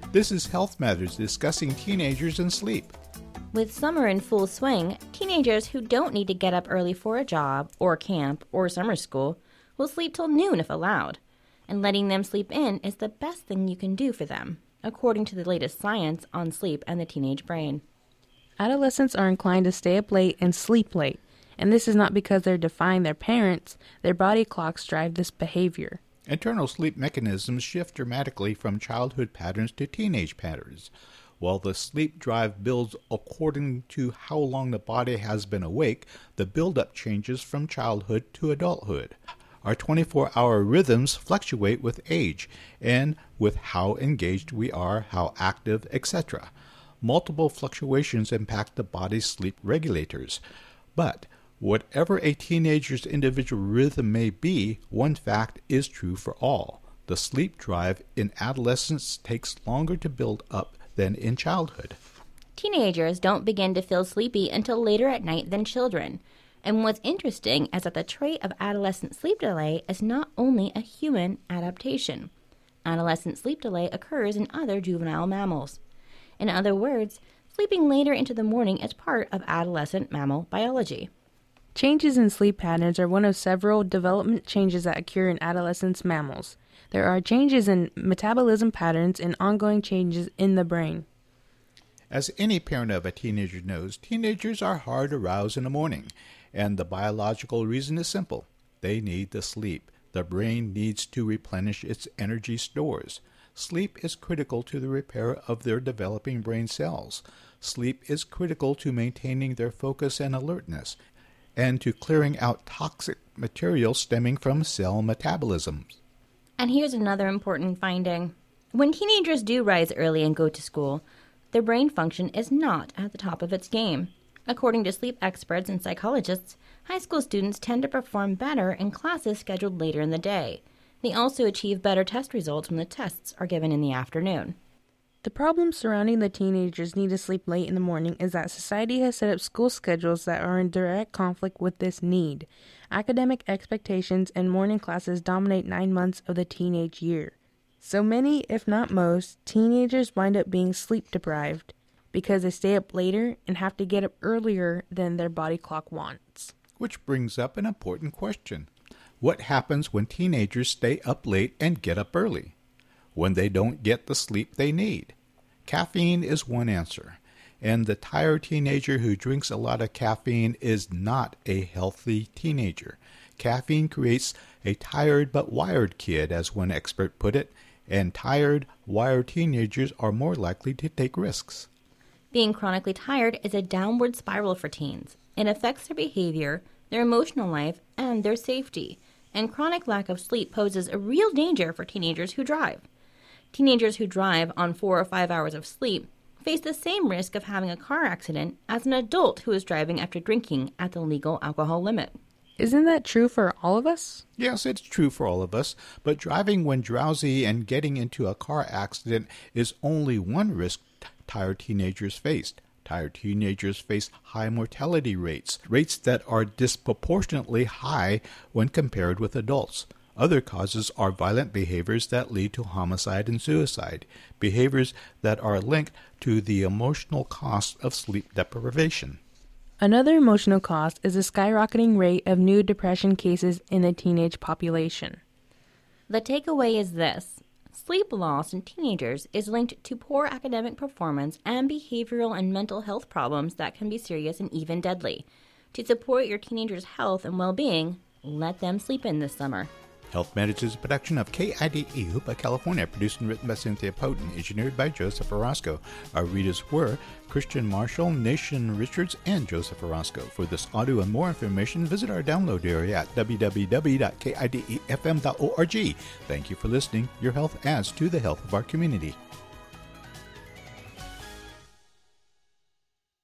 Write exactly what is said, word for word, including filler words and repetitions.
This is Health Matters, discussing teenagers and sleep. With summer in full swing, teenagers who don't need to get up early for a job, or camp, or summer school will sleep till noon if allowed. And letting them sleep in is the best thing you can do for them, according to the latest science on sleep and the teenage brain. Adolescents are inclined to stay up late and sleep late, and this is not because they're defying their parents. Their body clocks drive this behavior. Internal sleep mechanisms shift dramatically from childhood patterns to teenage patterns. While the sleep drive builds according to how long the body has been awake, the buildup changes from childhood to adulthood. Our twenty-four hour rhythms fluctuate with age and with how engaged we are, how active, et cetera. Multiple fluctuations impact the body's sleep regulators. But whatever a teenager's individual rhythm may be, one fact is true for all. The sleep drive in adolescence takes longer to build up than in childhood. Teenagers don't begin to feel sleepy until later at night than children. And what's interesting is that the trait of adolescent sleep delay is not only a human adaptation. Adolescent sleep delay occurs in other juvenile mammals. In other words, sleeping later into the morning is part of adolescent mammal biology. Changes in sleep patterns are one of several development changes that occur in adolescent mammals. There are changes in metabolism patterns and ongoing changes in the brain. As any parent of a teenager knows, teenagers are hard to rouse in the morning, and the biological reason is simple. They need the sleep. The brain needs to replenish its energy stores. Sleep is critical to the repair of their developing brain cells. Sleep is critical to maintaining their focus and alertness, and to clearing out toxic material stemming from cell metabolism. And here's another important finding. When teenagers do rise early and go to school, their brain function is not at the top of its game. According to sleep experts and psychologists, high school students tend to perform better in classes scheduled later in the day. They also achieve better test results when the tests are given in the afternoon. The problem surrounding the teenagers need to sleep late in the morning is that society has set up school schedules that are in direct conflict with this need. Academic expectations and morning classes dominate nine months of the teenage year. So many, if not most, teenagers wind up being sleep deprived because they stay up later and have to get up earlier than their body clock wants. Which brings up an important question. What happens when teenagers stay up late and get up early? When they don't get the sleep they need? Caffeine is one answer, and the tired teenager who drinks a lot of caffeine is not a healthy teenager. Caffeine creates a tired but wired kid, as one expert put it, and tired, wired teenagers are more likely to take risks. Being chronically tired is a downward spiral for teens. It affects their behavior, their emotional life, and their safety. And chronic lack of sleep poses a real danger for teenagers who drive. Teenagers who drive on four or five hours of sleep face the same risk of having a car accident as an adult who is driving after drinking at the legal alcohol limit. Isn't that true for all of us? Yes, it's true for all of us, but driving when drowsy and getting into a car accident is only one risk t- tired teenagers face. Tired teenagers face high mortality rates, rates that are disproportionately high when compared with adults. Other causes are violent behaviors that lead to homicide and suicide, behaviors that are linked to the emotional cost of sleep deprivation. Another emotional cost is the skyrocketing rate of new depression cases in the teenage population. The takeaway is this. Sleep loss in teenagers is linked to poor academic performance and behavioral and mental health problems that can be serious and even deadly. To support your teenagers' health and well-being, let them sleep in this summer. Health Matters is a production of K I D E, Hoopa, California, produced and written by Cynthia Poten, engineered by Joseph Orozco. Our readers were Christian Marshall, Nation Richards, and Joseph Orozco. For this audio and more information, visit our download area at w w w dot k i d e f m dot org. Thank you for listening. Your health adds to the health of our community.